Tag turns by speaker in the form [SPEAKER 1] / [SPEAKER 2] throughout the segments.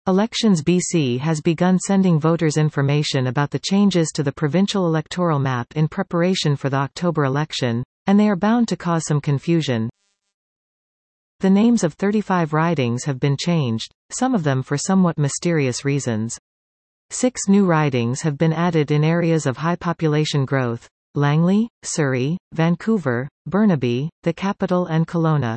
[SPEAKER 1] Elections BC has begun sending voters information about the changes to the provincial electoral map in preparation for the October election, and they are bound to cause some confusion. The names of 35 ridings have been changed, some of them for somewhat mysterious reasons. 6 new ridings have been added in areas of high population growth: Langley, Surrey, Vancouver, Burnaby, the capital and Kelowna.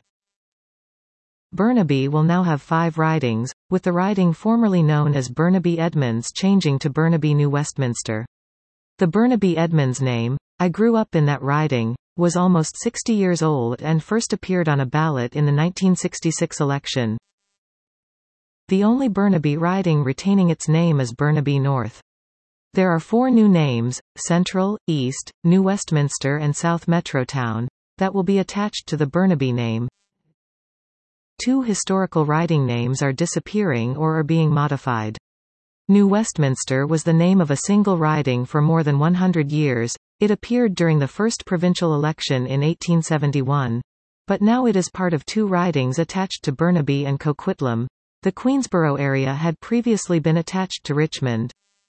[SPEAKER 1] Burnaby will now have 5 ridings, with the riding formerly known as Burnaby-Edmonds changing to Burnaby-New Westminster. The Burnaby-Edmonds name, "I grew up in that riding," was almost 60 years old and first appeared on a ballot in the 1966 election. The only Burnaby riding retaining its name is Burnaby North. There are 4 new names, Central, East, New Westminster and South Metrotown, that will be attached to the Burnaby name. 2 historical riding names are disappearing or are being modified. New Westminster was the name of a single riding for more than 100 years. It appeared during the first provincial election in 1871. But now it is part of 2 ridings attached to Burnaby and Coquitlam. The Queensborough area had previously been attached to Richmond.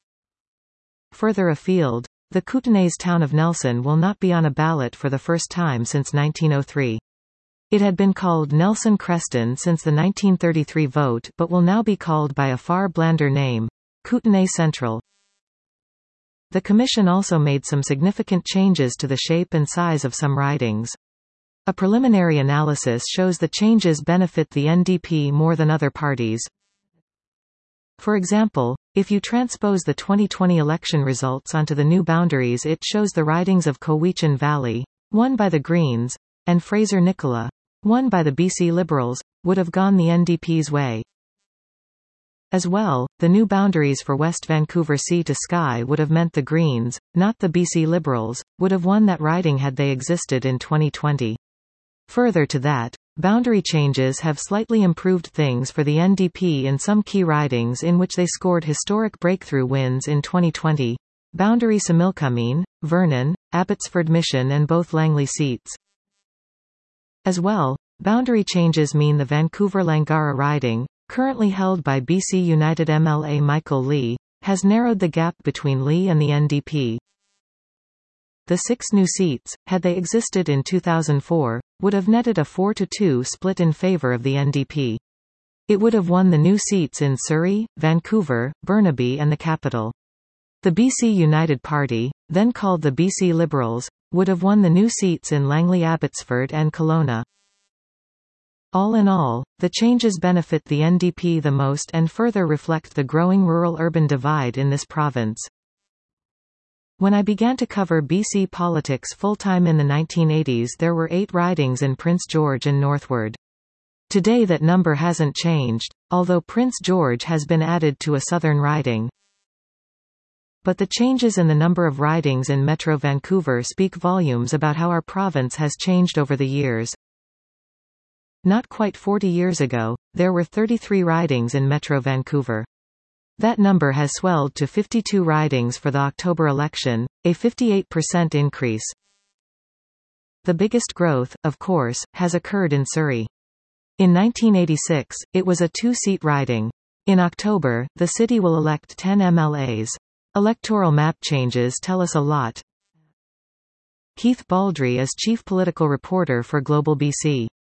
[SPEAKER 1] Further afield, the Kootenays town of Nelson will not be on a ballot for the first time since 1903. It had been called Nelson Creston since the 1933 vote but will now be called by a far blander name, Kootenay Central. The Commission also made some significant changes to the shape and size of some ridings. A preliminary analysis shows the changes benefit the NDP more than other parties. For example, if you transpose the 2020 election results onto the new boundaries, it shows the ridings of Cowichan Valley, won by the Greens, and Fraser-Nicola, won by the BC Liberals, would have gone the NDP's way. As well, the new boundaries for West Vancouver Sea to Skye would have meant the Greens, not the BC Liberals, would have won that riding had they existed in 2020. Further to that, boundary changes have slightly improved things for the NDP in some key ridings in which they scored historic breakthrough wins in 2020. Boundary Similkameen, Vernon, Abbotsford Mission and both Langley seats. As well, boundary changes mean the Vancouver-Langara riding, currently held by BC United MLA Michael Lee, has narrowed the gap between Lee and the NDP. The 6 new seats, had they existed in 2004, would have netted a 4-2 split in favour of the NDP. It would have won the new seats in Surrey, Vancouver, Burnaby and the capital. The BC United Party, then called the BC Liberals, would have won the new seats in Langley, Abbotsford and Kelowna. All in all, the changes benefit the NDP the most and further reflect the growing rural-urban divide in this province. When I began to cover BC politics full-time in the 1980s, there were 8 ridings in Prince George and northward. Today that number hasn't changed, although Prince George has been added to a southern riding. But the changes in the number of ridings in Metro Vancouver speak volumes about how our province has changed over the years. Not quite 40 years ago, there were 33 ridings in Metro Vancouver. That number has swelled to 52 ridings for the October election, a 58% increase. The biggest growth, of course, has occurred in Surrey. In 1986, it was a 2-seat riding. In October, the city will elect 10 MLAs. Electoral map changes tell us a lot. Keith Baldry is chief political reporter for Global BC.